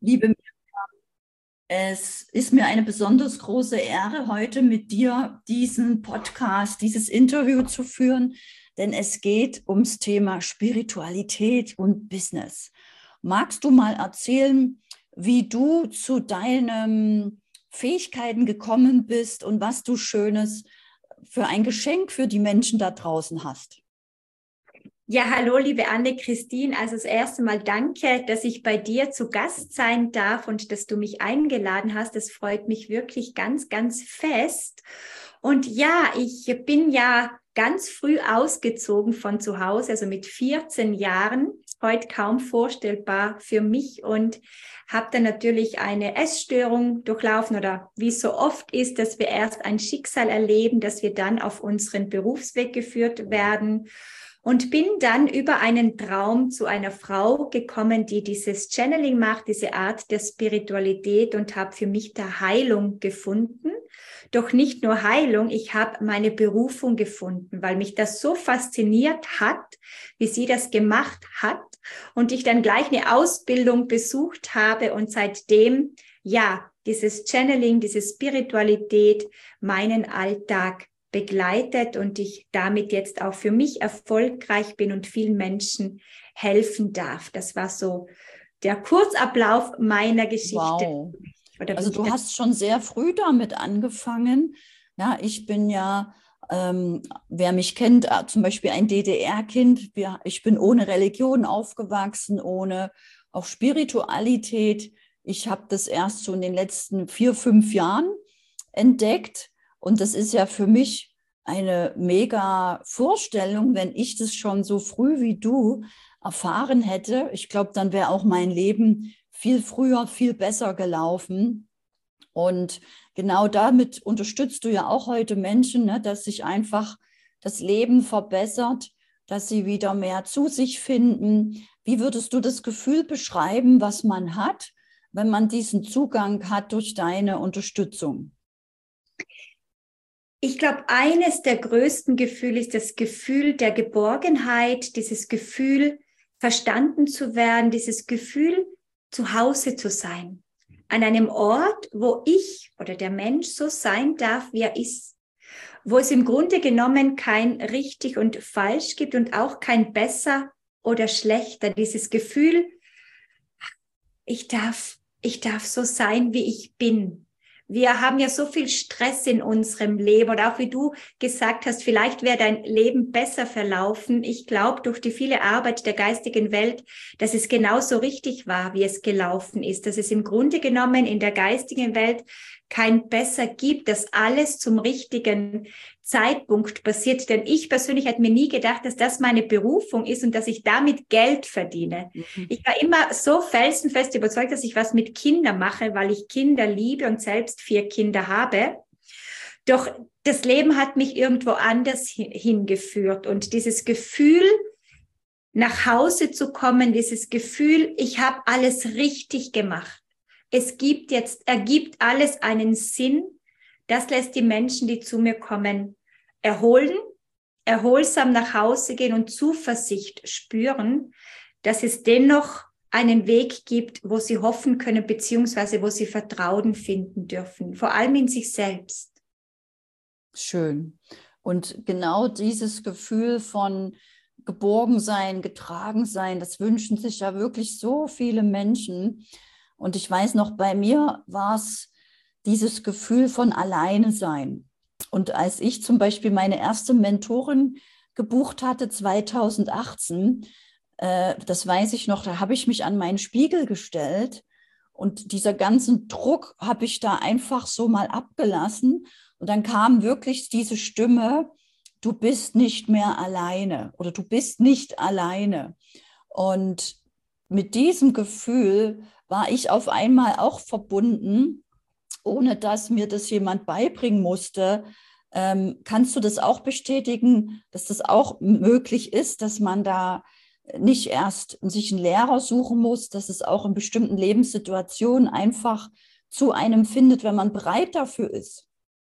Liebe, es ist mir eine besonders große Ehre, heute mit dir diesen Podcast, dieses Interview zu führen, denn es geht ums Thema Spiritualität und Business. Magst du mal erzählen, wie du zu deinen Fähigkeiten gekommen bist und was du Schönes für ein Geschenk für die Menschen da draußen hast? Ja, hallo, liebe Anne-Christine. Also das erste Mal danke, dass ich bei dir zu Gast sein darf und dass du mich eingeladen hast. Das freut mich wirklich ganz, ganz fest. Und ja, ich bin ja ganz früh ausgezogen von zu Hause, also mit 14 Jahren, heute kaum vorstellbar für mich, und habe dann natürlich eine Essstörung durchlaufen, oder wie es so oft ist, dass wir erst ein Schicksal erleben, dass wir dann auf unseren Berufsweg geführt werden. Und bin dann über einen Traum zu einer Frau gekommen, die dieses Channeling macht, diese Art der Spiritualität, und habe für mich da Heilung gefunden. Doch nicht nur Heilung, ich habe meine Berufung gefunden, weil mich das so fasziniert hat, wie sie das gemacht hat, und ich dann gleich eine Ausbildung besucht habe und seitdem, ja, dieses Channeling, diese Spiritualität meinen Alltag begleitet und ich damit jetzt auch für mich erfolgreich bin und vielen Menschen helfen darf. Das war so der Kurzablauf meiner Geschichte. Wow. Also du hast schon sehr früh damit angefangen. Ja, ich bin ja, wer mich kennt, zum Beispiel ein DDR-Kind. Ich bin ohne Religion aufgewachsen, ohne auch Spiritualität. Ich habe das erst so in den letzten 4, 5 Jahren entdeckt. Und das ist ja für mich eine mega Vorstellung, wenn ich das schon so früh wie du erfahren hätte. Ich glaube, dann wäre auch mein Leben viel früher, viel besser gelaufen. Und genau damit unterstützt du ja auch heute Menschen, ne, dass sich einfach das Leben verbessert, dass sie wieder mehr zu sich finden. Wie würdest du das Gefühl beschreiben, was man hat, wenn man diesen Zugang hat durch deine Unterstützung? Ich glaube, eines der größten Gefühle ist das Gefühl der Geborgenheit, dieses Gefühl, verstanden zu werden, dieses Gefühl, zu Hause zu sein. An einem Ort, wo ich oder der Mensch so sein darf, wie er ist. Wo es im Grunde genommen kein richtig und falsch gibt und auch kein besser oder schlechter. Dieses Gefühl, ich darf so sein, wie ich bin. Wir haben ja so viel Stress in unserem Leben, oder auch wie du gesagt hast, vielleicht wäre dein Leben besser verlaufen. Ich glaube, durch die viele Arbeit der geistigen Welt, dass es genauso richtig war, wie es gelaufen ist, dass es im Grunde genommen in der geistigen Welt kein besser gibt, dass alles zum richtigen Zeitpunkt passiert. Denn ich persönlich hätte mir nie gedacht, dass das meine Berufung ist und dass ich damit Geld verdiene. Ich war immer so felsenfest überzeugt, dass ich was mit Kindern mache, weil ich Kinder liebe und selbst 4 Kinder habe. Doch das Leben hat mich irgendwo anders hingeführt. Und dieses Gefühl, nach Hause zu kommen, dieses Gefühl, ich habe alles richtig gemacht. Ergibt alles einen Sinn. Das lässt die Menschen, die zu mir kommen, erholsam nach Hause gehen und Zuversicht spüren, dass es dennoch einen Weg gibt, wo sie hoffen können, beziehungsweise wo sie Vertrauen finden dürfen, vor allem in sich selbst. Schön. Und genau dieses Gefühl von geborgen sein, getragen sein, das wünschen sich ja wirklich so viele Menschen. Und ich weiß noch, bei mir war es dieses Gefühl von alleine sein. Und als ich zum Beispiel meine erste Mentorin gebucht hatte, 2018, das weiß ich noch, da habe ich mich an meinen Spiegel gestellt und dieser ganzen Druck habe ich da einfach so mal abgelassen. Und dann kam wirklich diese Stimme, du bist nicht mehr alleine oder du bist nicht alleine. Und mit diesem Gefühl war ich auf einmal auch verbunden, ohne dass mir das jemand beibringen musste. Kannst du das auch bestätigen, dass das auch möglich ist, dass man da nicht erst sich einen Lehrer suchen muss, dass es auch in bestimmten Lebenssituationen einfach zu einem findet, wenn man bereit dafür ist?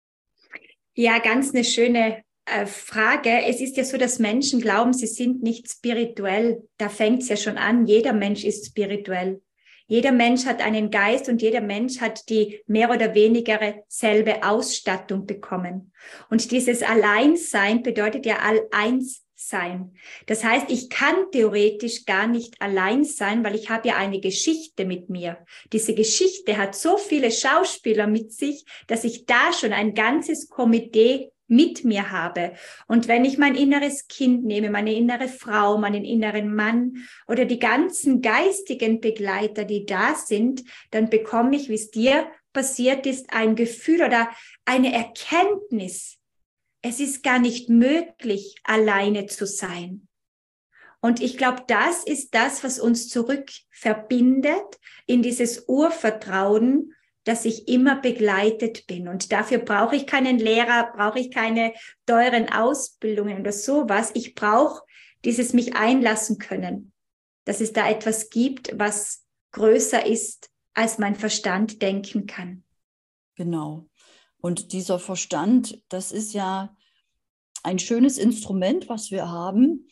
Ja, ganz eine schöne Frage. Es ist ja so, dass Menschen glauben, sie sind nicht spirituell. Da fängt es ja schon an. Jeder Mensch ist spirituell. Jeder Mensch hat einen Geist und jeder Mensch hat die mehr oder weniger selbe Ausstattung bekommen. Und dieses Alleinsein bedeutet ja All-Eins-Sein. Das heißt, ich kann theoretisch gar nicht allein sein, weil ich habe ja eine Geschichte mit mir. Diese Geschichte hat so viele Schauspieler mit sich, dass ich da schon ein ganzes Komitee mit mir habe. Und wenn ich mein inneres Kind nehme, meine innere Frau, meinen inneren Mann oder die ganzen geistigen Begleiter, die da sind, dann bekomme ich, wie es dir passiert ist, ein Gefühl oder eine Erkenntnis. Es ist gar nicht möglich, alleine zu sein. Und ich glaube, das ist das, was uns zurück verbindet in dieses Urvertrauen, dass ich immer begleitet bin. Und dafür brauche ich keinen Lehrer, brauche ich keine teuren Ausbildungen oder sowas. Ich brauche dieses mich einlassen können, dass es da etwas gibt, was größer ist, als mein Verstand denken kann. Genau. Und dieser Verstand, das ist ja ein schönes Instrument, was wir haben.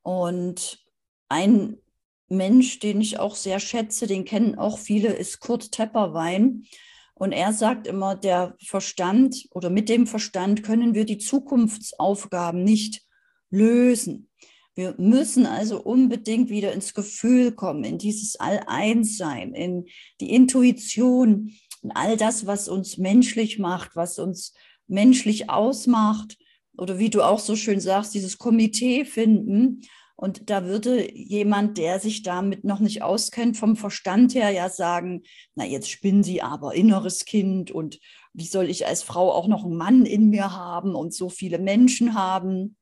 Und ein Mensch, den ich auch sehr schätze, den kennen auch viele, ist Kurt Tepperwein. Und er sagt immer, der Verstand oder mit dem Verstand können wir die Zukunftsaufgaben nicht lösen. Wir müssen also unbedingt wieder ins Gefühl kommen, in dieses All-Eins-Sein, in die Intuition, in all das, was uns menschlich macht, was uns menschlich ausmacht. Oder wie du auch so schön sagst, dieses Komitee finden. Und da würde jemand, der sich damit noch nicht auskennt, vom Verstand her ja sagen, na jetzt spinnen Sie aber, inneres Kind und wie soll ich als Frau auch noch einen Mann in mir haben und so viele Menschen haben.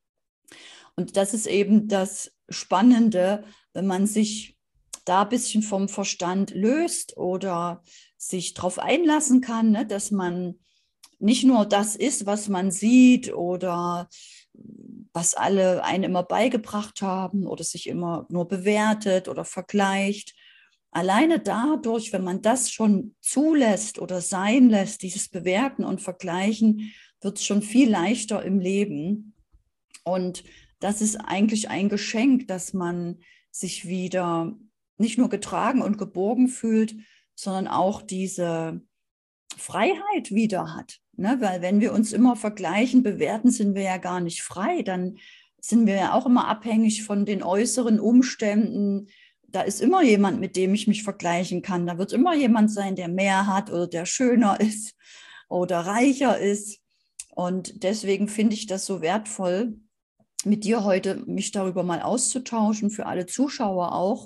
Und das ist eben das Spannende, wenn man sich da ein bisschen vom Verstand löst oder sich darauf einlassen kann, ne, dass man nicht nur das ist, was man sieht oder was alle einem immer beigebracht haben oder sich immer nur bewertet oder vergleicht. Alleine dadurch, wenn man das schon zulässt oder sein lässt, dieses Bewerten und Vergleichen, wird es schon viel leichter im Leben. Und das ist eigentlich ein Geschenk, dass man sich wieder nicht nur getragen und geborgen fühlt, sondern auch diese Freiheit wieder hat. Ne? Weil wenn wir uns immer vergleichen, bewerten, sind wir ja gar nicht frei. Dann sind wir ja auch immer abhängig von den äußeren Umständen. Da ist immer jemand, mit dem ich mich vergleichen kann. Da wird immer jemand sein, der mehr hat oder der schöner ist oder reicher ist. Und deswegen finde ich das so wertvoll, mit dir heute mich darüber mal auszutauschen, für alle Zuschauer auch.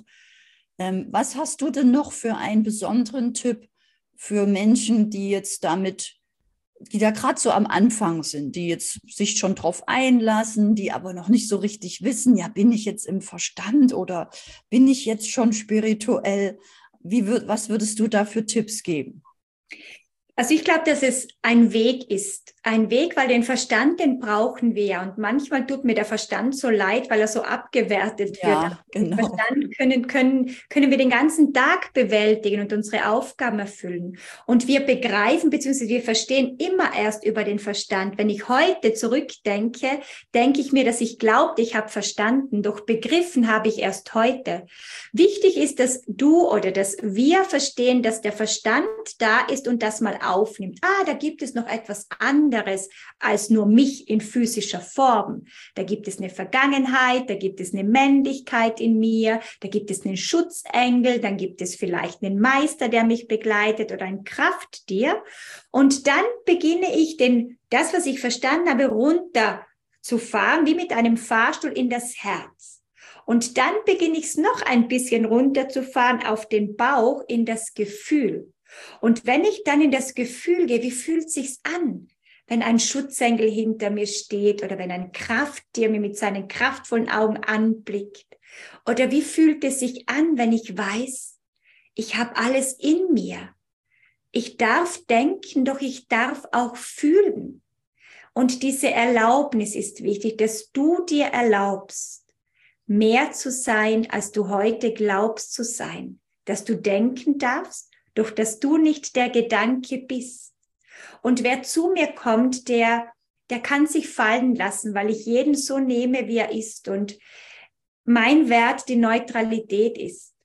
Was hast du denn noch für einen besonderen Tipp für Menschen, die jetzt damit, die da gerade so am Anfang sind, die jetzt sich schon drauf einlassen, die aber noch nicht so richtig wissen, ja, bin ich jetzt im Verstand oder bin ich jetzt schon spirituell? Was würdest du da für Tipps geben? Also ich glaube, dass es ein Weg ist. Ein Weg, weil den Verstand, den brauchen wir ja. Und manchmal tut mir der Verstand so leid, weil er so abgewertet wird. Ja, genau. Den Verstand können wir den ganzen Tag bewältigen und unsere Aufgaben erfüllen. Und wir begreifen bzw. wir verstehen immer erst über den Verstand. Wenn ich heute zurückdenke, denke ich mir, dass ich glaubte, ich habe verstanden, doch begriffen habe ich erst heute. Wichtig ist, dass du oder dass wir verstehen, dass der Verstand da ist und das mal aufnimmt. Da gibt es noch etwas anderes als nur mich in physischer Form. Da gibt es eine Vergangenheit, da gibt es eine Männlichkeit in mir, da gibt es einen Schutzengel, dann gibt es vielleicht einen Meister, der mich begleitet oder ein Krafttier. Und dann beginne ich das, was ich verstanden habe, runterzufahren, wie mit einem Fahrstuhl in das Herz. Und dann beginne ich es noch ein bisschen runterzufahren auf den Bauch in das Gefühl. Und wenn ich dann in das Gefühl gehe, wie fühlt sich's an, wenn ein Schutzengel hinter mir steht oder wenn ein Krafttier mir mit seinen kraftvollen Augen anblickt? Oder wie fühlt es sich an, wenn ich weiß, ich habe alles in mir? Ich darf denken, doch ich darf auch fühlen. Und diese Erlaubnis ist wichtig, dass du dir erlaubst, mehr zu sein, als du heute glaubst zu sein. Dass du denken darfst, doch dass du nicht der Gedanke bist. Und wer zu mir kommt, der kann sich fallen lassen, weil ich jeden so nehme, wie er ist. Und mein Wert die Neutralität ist.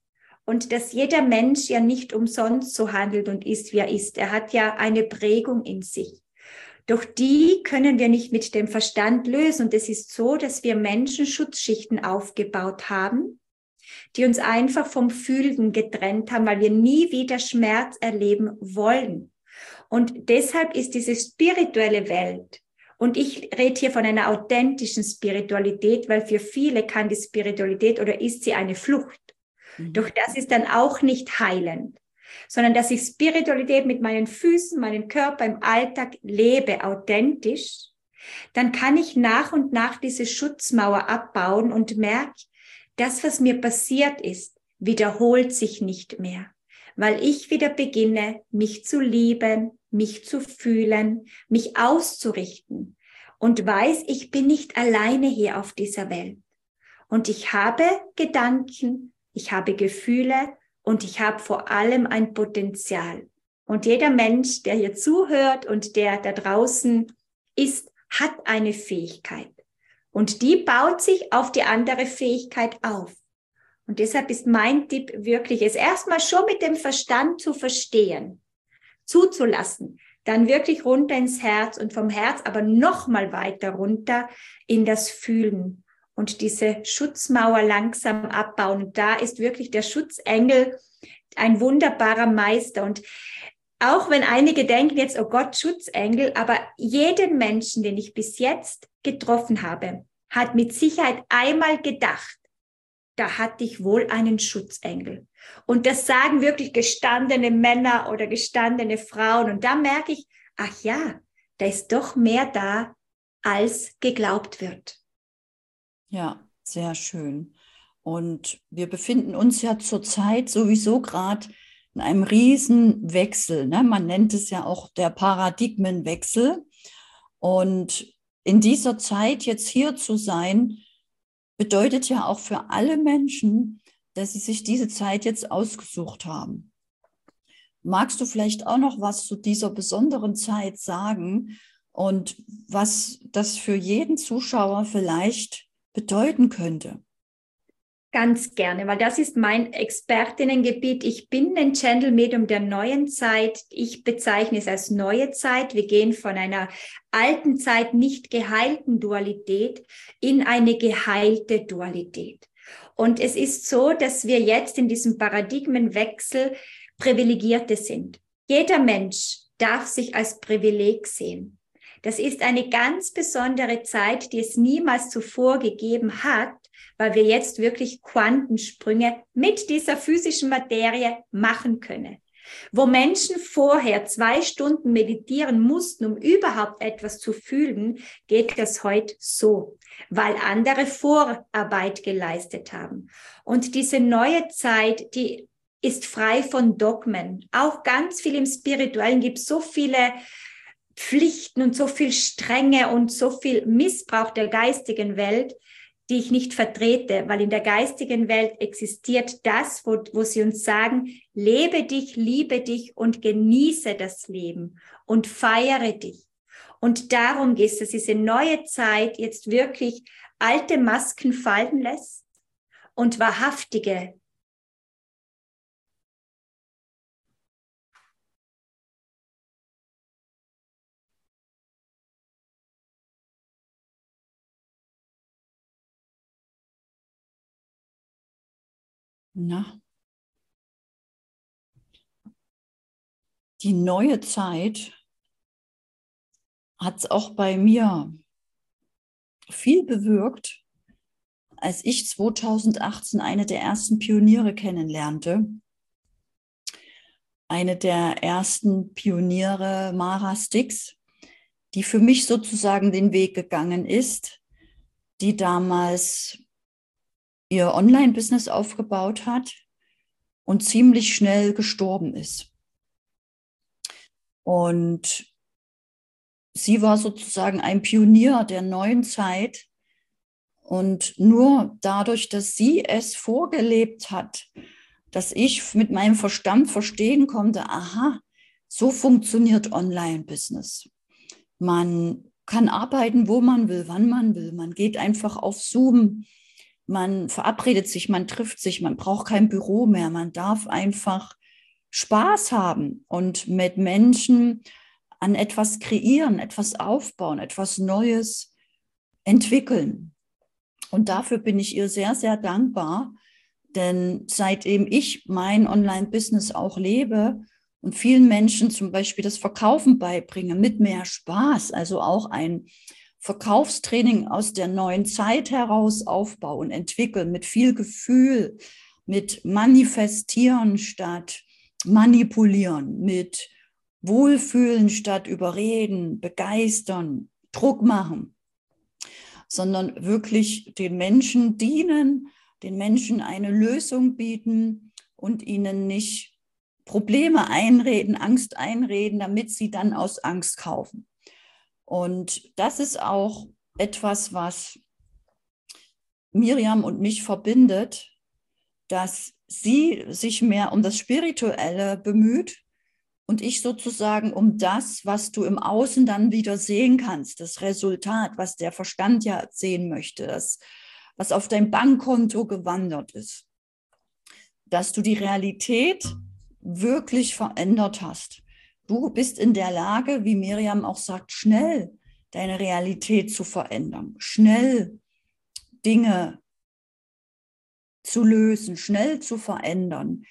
und dass jeder Mensch ja nicht umsonst so handelt und ist, wie er ist. Er hat ja eine Prägung in sich. Doch die können wir nicht mit dem Verstand lösen. Und es ist so, dass wir Menschen Schutzschichten aufgebaut haben, die uns einfach vom Fühlen getrennt haben, weil wir nie wieder Schmerz erleben wollen. Und deshalb ist diese spirituelle Welt, und ich rede hier von einer authentischen Spiritualität, weil für viele kann die Spiritualität oder ist sie eine Flucht. Doch das ist dann auch nicht heilend, sondern dass ich Spiritualität mit meinen Füßen, meinem Körper im Alltag lebe, authentisch, dann kann ich nach und nach diese Schutzmauer abbauen und merke, das, was mir passiert ist, wiederholt sich nicht mehr, weil ich wieder beginne, mich zu lieben, mich zu fühlen, mich auszurichten und weiß, ich bin nicht alleine hier auf dieser Welt. Und ich habe Gedanken, ich habe Gefühle und ich habe vor allem ein Potenzial. Und jeder Mensch, der hier zuhört und der da draußen ist, hat eine Fähigkeit. Und die baut sich auf die andere Fähigkeit auf. Und deshalb ist mein Tipp wirklich, es erstmal schon mit dem Verstand zu verstehen, zuzulassen, dann wirklich runter ins Herz und vom Herz aber nochmal weiter runter in das Fühlen und diese Schutzmauer langsam abbauen. Und da ist wirklich der Schutzengel ein wunderbarer Meister. Und auch wenn einige denken jetzt, oh Gott, Schutzengel, aber jeden Menschen, den ich bis jetzt getroffen habe, hat mit Sicherheit einmal gedacht, da hatte ich wohl einen Schutzengel. Und das sagen wirklich gestandene Männer oder gestandene Frauen. Und da merke ich, ach ja, da ist doch mehr da, als geglaubt wird. Ja, sehr schön. Und wir befinden uns ja zurzeit sowieso gerade in einem Riesenwechsel, ne? Man nennt es ja auch der Paradigmenwechsel. Und in dieser Zeit jetzt hier zu sein, bedeutet ja auch für alle Menschen, dass sie sich diese Zeit jetzt ausgesucht haben. Magst du vielleicht auch noch was zu dieser besonderen Zeit sagen und was das für jeden Zuschauer vielleicht bedeuten könnte? Ganz gerne, weil das ist mein Expertinnengebiet. Ich bin ein Channel-Medium der neuen Zeit. Ich bezeichne es als neue Zeit. Wir gehen von einer alten Zeit, nicht geheilten Dualität in eine geheilte Dualität. Und es ist so, dass wir jetzt in diesem Paradigmenwechsel Privilegierte sind. Jeder Mensch darf sich als Privileg sehen. Das ist eine ganz besondere Zeit, die es niemals zuvor gegeben hat, weil wir jetzt wirklich Quantensprünge mit dieser physischen Materie machen können. Wo Menschen vorher 2 Stunden meditieren mussten, um überhaupt etwas zu fühlen, geht das heute so, weil andere Vorarbeit geleistet haben. Und diese neue Zeit, die ist frei von Dogmen. Auch ganz viel im Spirituellen gibt es so viele Pflichten und so viel Strenge und so viel Missbrauch der geistigen Welt, die ich nicht vertrete, weil in der geistigen Welt existiert das, wo sie uns sagen, lebe dich, liebe dich und genieße das Leben und feiere dich. Und darum geht es, dass diese neue Zeit jetzt wirklich alte Masken fallen lässt und wahrhaftige Na, die neue Zeit hat es auch bei mir viel bewirkt, als ich 2018 eine der ersten Pioniere kennenlernte. Eine der ersten Pioniere, Mara Stix, die für mich sozusagen den Weg gegangen ist, die damals ihr Online-Business aufgebaut hat und ziemlich schnell gestorben ist. Und sie war sozusagen ein Pionier der neuen Zeit. Und nur dadurch, dass sie es vorgelebt hat, dass ich mit meinem Verstand verstehen konnte, aha, so funktioniert Online-Business. Man kann arbeiten, wo man will, wann man will. Man geht einfach auf Zoom. man verabredet sich, man trifft sich, man braucht kein Büro mehr, man darf einfach Spaß haben und mit Menschen an etwas kreieren, etwas aufbauen, etwas Neues entwickeln. Und dafür bin ich ihr sehr, sehr dankbar, denn seitdem ich mein Online-Business auch lebe und vielen Menschen zum Beispiel das Verkaufen beibringe mit mehr Spaß, also auch ein Verkaufstraining aus der neuen Zeit heraus aufbauen, entwickeln, mit viel Gefühl, mit Manifestieren statt Manipulieren, mit Wohlfühlen statt Überreden, begeistern, Druck machen, sondern wirklich den Menschen dienen, den Menschen eine Lösung bieten und ihnen nicht Probleme einreden, Angst einreden, damit sie dann aus Angst kaufen. Und das ist auch etwas, was Miriam und mich verbindet, dass sie sich mehr um das Spirituelle bemüht und ich sozusagen um das, was du im Außen dann wieder sehen kannst, das Resultat, was der Verstand ja sehen möchte, das, was auf dein Bankkonto gewandert ist, dass du die Realität wirklich verändert hast. Du bist in der Lage, wie Miriam auch sagt, schnell deine Realität zu verändern, schnell Dinge zu lösen, schnell zu verändern,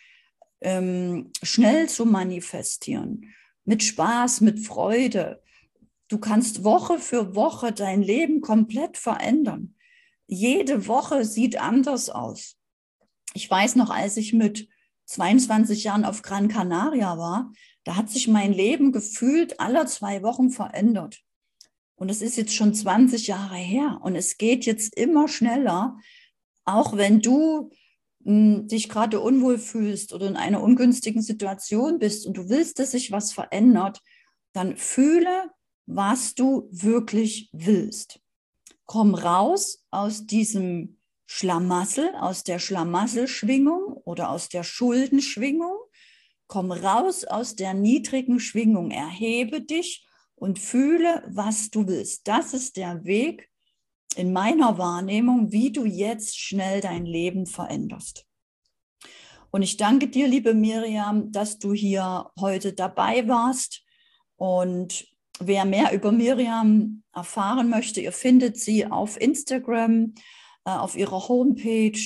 schnell zu manifestieren, mit Spaß, mit Freude. Du kannst Woche für Woche dein Leben komplett verändern. Jede Woche sieht anders aus. Ich weiß noch, als ich mit 22 Jahren auf Gran Canaria war, da hat sich mein Leben gefühlt alle 2 Wochen verändert. Und es ist jetzt schon 20 Jahre her und es geht jetzt immer schneller, auch wenn du dich gerade unwohl fühlst oder in einer ungünstigen Situation bist und du willst, dass sich was verändert, dann fühle, was du wirklich willst. Komm raus aus diesem Schlamassel, aus der Schlamasselschwingung oder aus der Schuldenschwingung. Komm raus aus der niedrigen Schwingung, erhebe dich und fühle, was du willst. Das ist der Weg in meiner Wahrnehmung, wie du jetzt schnell dein Leben veränderst. Und ich danke dir, liebe Miriam, dass du hier heute dabei warst. Und wer mehr über Miriam erfahren möchte, ihr findet sie auf Instagram, auf ihrer Homepage.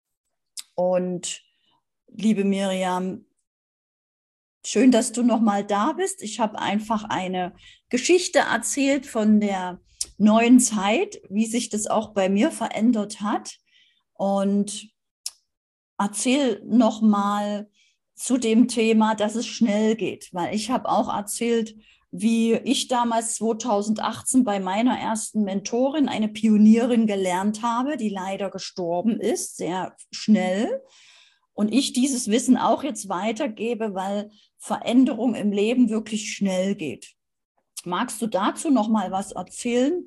Und liebe Miriam, schön, dass du nochmal da bist. Ich habe einfach eine Geschichte erzählt von der neuen Zeit, wie sich das auch bei mir verändert hat. Und erzähl nochmal zu dem Thema, dass es schnell geht, weil ich habe auch erzählt, wie ich damals 2018 bei meiner ersten Mentorin, eine Pionierin, gelernt habe, die leider gestorben ist, sehr schnell. Und ich dieses Wissen auch jetzt weitergebe, weil Veränderung im Leben wirklich schnell geht. Magst du dazu noch mal was erzählen?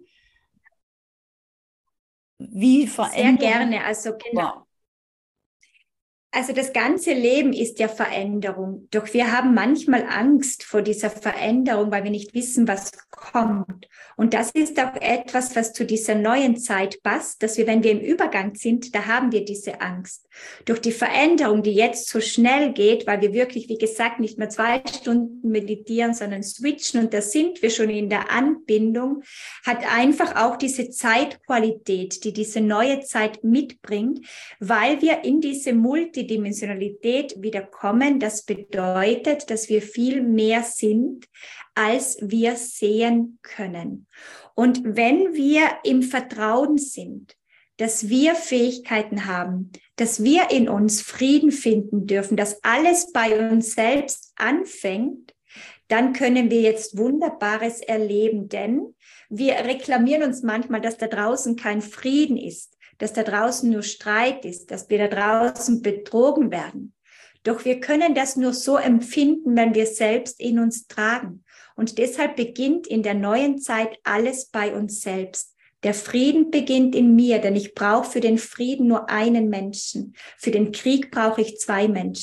Wie Veränderung? Sehr gerne. Also genau. Also das ganze Leben ist ja Veränderung. Doch wir haben manchmal Angst vor dieser Veränderung, weil wir nicht wissen, was kommt. Und das ist auch etwas, was zu dieser neuen Zeit passt, dass wir, wenn wir im Übergang sind, da haben wir diese Angst. Durch die Veränderung, die jetzt so schnell geht, weil wir wirklich, wie gesagt, nicht mehr 2 Stunden meditieren, sondern switchen und da sind wir schon in der Anbindung, hat einfach auch diese Zeitqualität, die diese neue Zeit mitbringt, weil wir in diese Multidimensionalität wieder kommen. Das bedeutet, dass wir viel mehr sind, als wir sehen können. Und wenn wir im Vertrauen sind, dass wir Fähigkeiten haben, dass wir in uns Frieden finden dürfen, dass alles bei uns selbst anfängt, dann können wir jetzt Wunderbares erleben, denn wir reklamieren uns manchmal, dass da draußen kein Frieden ist, dass da draußen nur Streit ist, dass wir da draußen betrogen werden. Doch wir können das nur so empfinden, wenn wir selbst in uns tragen. Und deshalb beginnt in der neuen Zeit alles bei uns selbst. Der Frieden beginnt in mir, denn ich brauche für den Frieden nur einen Menschen. Für den Krieg brauche ich 2 Menschen.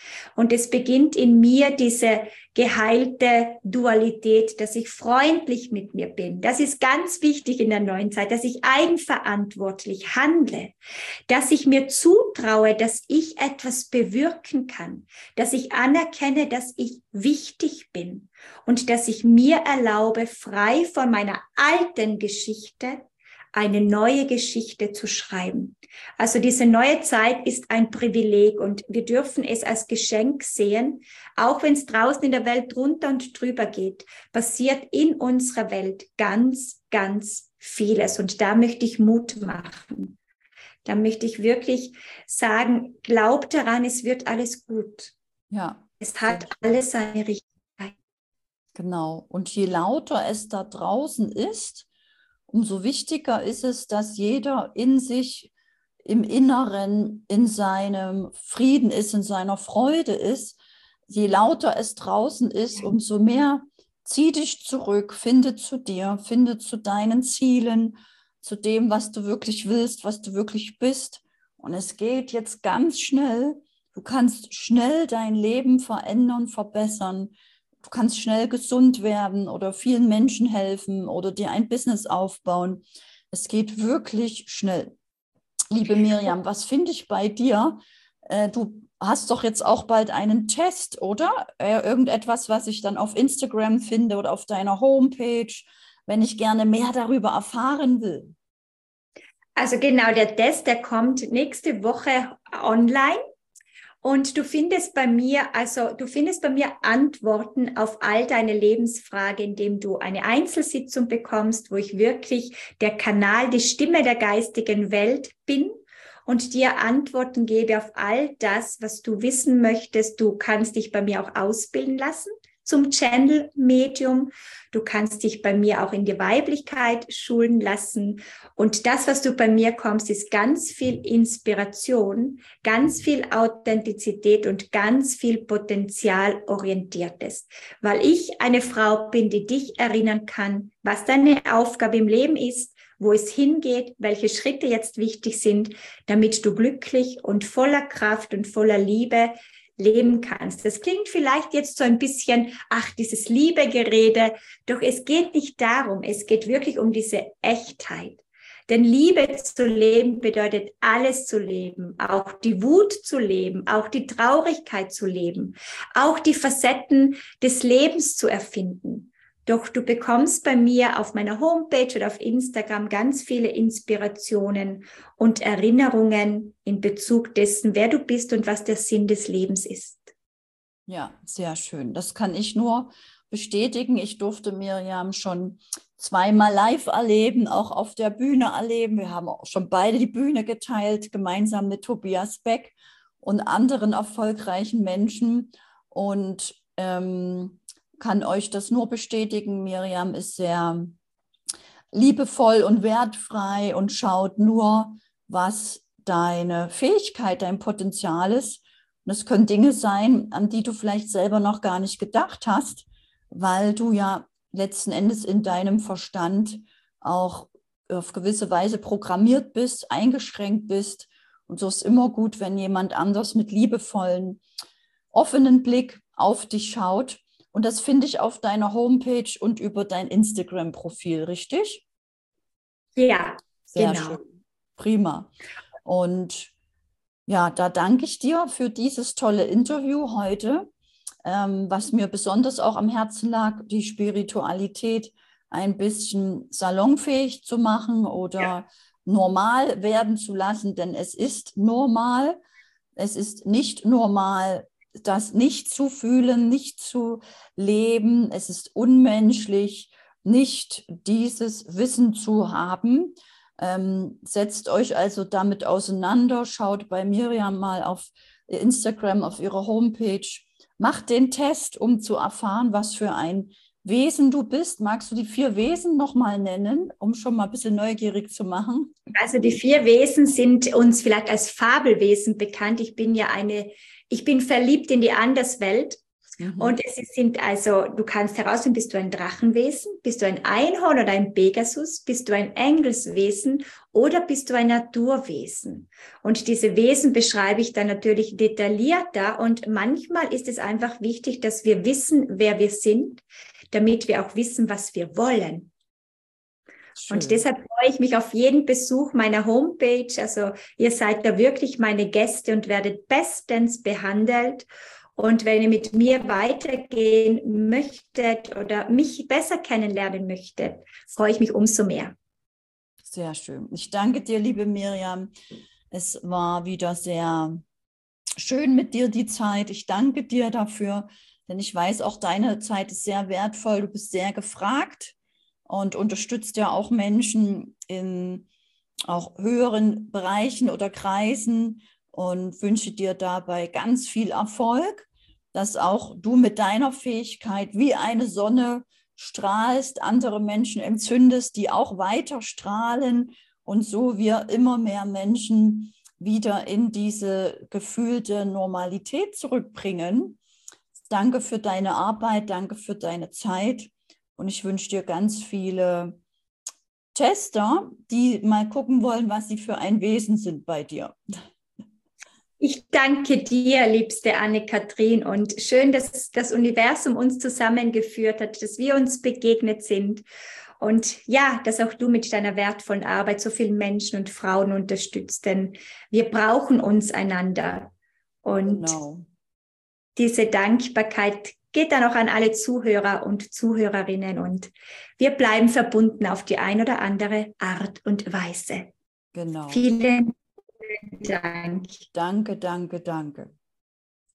Und es beginnt in mir diese geheilte Dualität, dass ich freundlich mit mir bin. Das ist ganz wichtig in der neuen Zeit, dass ich eigenverantwortlich handle, dass ich mir zutraue, dass ich etwas bewirken kann, dass ich anerkenne, dass ich wichtig bin und dass ich mir erlaube, frei von meiner alten Geschichte eine neue Geschichte zu schreiben. Also diese neue Zeit ist ein Privileg und wir dürfen es als Geschenk sehen, auch wenn es draußen in der Welt drunter und drüber geht, passiert in unserer Welt ganz, ganz vieles. Und da möchte ich Mut machen. Da möchte ich wirklich sagen, glaub daran, es wird alles gut. Ja. Es hat alles seine Richtigkeit. Genau. Und je lauter es da draußen ist, umso wichtiger ist es, dass jeder in sich, im Inneren, in seinem Frieden ist, in seiner Freude ist. Je lauter es draußen ist, umso mehr zieh dich zurück, finde zu dir, finde zu deinen Zielen, zu dem, was du wirklich willst, was du wirklich bist. Und es geht jetzt ganz schnell. Du kannst schnell dein Leben verändern, verbessern. Du kannst schnell gesund werden oder vielen Menschen helfen oder dir ein Business aufbauen. Es geht wirklich schnell. Liebe Miriam, was finde ich bei dir? Du hast doch jetzt auch bald einen Test, oder? Irgendetwas, was ich dann auf Instagram finde oder auf deiner Homepage, wenn ich gerne mehr darüber erfahren will. Also genau, der Test, der kommt nächste Woche online. Und du findest bei mir Antworten auf all deine Lebensfragen, indem du eine Einzelsitzung bekommst, wo ich wirklich der Kanal, die Stimme der geistigen Welt bin und dir Antworten gebe auf all das, was du wissen möchtest. Du kannst dich bei mir auch ausbilden lassen zum Channel-Medium. Du kannst dich bei mir auch in die Weiblichkeit schulen lassen. Und das, was du bei mir kommst, ist ganz viel Inspiration, ganz viel Authentizität und ganz viel Potenzialorientiertes. Weil ich eine Frau bin, die dich erinnern kann, was deine Aufgabe im Leben ist, wo es hingeht, welche Schritte jetzt wichtig sind, damit du glücklich und voller Kraft und voller Liebe leben kannst. Das klingt vielleicht jetzt so ein bisschen, dieses Liebegerede, doch es geht nicht darum, es geht wirklich um diese Echtheit. Denn Liebe zu leben bedeutet alles zu leben, auch die Wut zu leben, auch die Traurigkeit zu leben, auch die Facetten des Lebens zu erfinden. Doch du bekommst bei mir auf meiner Homepage oder auf Instagram ganz viele Inspirationen und Erinnerungen in Bezug dessen, wer du bist und was der Sinn des Lebens ist. Ja, sehr schön. Das kann ich nur bestätigen. Ich durfte Miriam schon zweimal live erleben, auch auf der Bühne erleben. Wir haben auch schon beide die Bühne geteilt, gemeinsam mit Tobias Beck und anderen erfolgreichen Menschen. Und kann euch das nur bestätigen. Miriam ist sehr liebevoll und wertfrei und schaut nur, was deine Fähigkeit, dein Potenzial ist. Und es können Dinge sein, an die du vielleicht selber noch gar nicht gedacht hast, weil du ja letzten Endes in deinem Verstand auch auf gewisse Weise programmiert bist, eingeschränkt bist. Und so ist immer gut, wenn jemand anders mit liebevollen, offenen Blick auf dich schaut. Und das finde ich auf deiner Homepage und über dein Instagram-Profil, richtig? Ja, sehr genau. schön. Prima. Und ja, da danke ich dir für dieses tolle Interview heute. Was mir besonders auch am Herzen lag, die Spiritualität ein bisschen salonfähig zu machen oder normal werden zu lassen, denn es ist normal. Es ist nicht normal, das nicht zu fühlen, nicht zu leben. Es ist unmenschlich, nicht dieses Wissen zu haben. Setzt euch also damit auseinander, schaut bei Miriam mal auf Instagram, auf ihrer Homepage, macht den Test, um zu erfahren, was für ein Wesen du bist. Magst du die 4 Wesen nochmal nennen, um schon mal ein bisschen neugierig zu machen? Also die 4 Wesen sind uns vielleicht als Fabelwesen bekannt. Ich bin verliebt in die Anderswelt. Und es sind also, du kannst herausfinden, bist du ein Drachenwesen, bist du ein Einhorn oder ein Pegasus, bist du ein Engelswesen oder bist du ein Naturwesen? Und diese Wesen beschreibe ich dann natürlich detaillierter und manchmal ist es einfach wichtig, dass wir wissen, wer wir sind, damit wir auch wissen, was wir wollen. Schön. Und deshalb freue ich mich auf jeden Besuch meiner Homepage. Also ihr seid da wirklich meine Gäste und werdet bestens behandelt. Und wenn ihr mit mir weitergehen möchtet oder mich besser kennenlernen möchtet, freue ich mich umso mehr. Sehr schön. Ich danke dir, liebe Miriam. Es war wieder sehr schön mit dir die Zeit. Ich danke dir dafür, denn ich weiß, auch deine Zeit ist sehr wertvoll. Du bist sehr gefragt und unterstützt ja auch Menschen in auch höheren Bereichen oder Kreisen und wünsche dir dabei ganz viel Erfolg, dass auch du mit deiner Fähigkeit wie eine Sonne strahlst, andere Menschen entzündest, die auch weiter strahlen und so wir immer mehr Menschen wieder in diese gefühlte Normalität zurückbringen. Danke für deine Arbeit, danke für deine Zeit und ich wünsche dir ganz viele Tester, die mal gucken wollen, was sie für ein Wesen sind bei dir. Ich danke dir, liebste Anne-Kathrin, und schön, dass das Universum uns zusammengeführt hat, dass wir uns begegnet sind und ja, dass auch du mit deiner wertvollen Arbeit so viele Menschen und Frauen unterstützt, denn wir brauchen uns einander und diese Dankbarkeit geht dann auch an alle Zuhörer und Zuhörerinnen und wir bleiben verbunden auf die ein oder andere Art und Weise. Genau. Vielen Dank. Danke, danke, danke.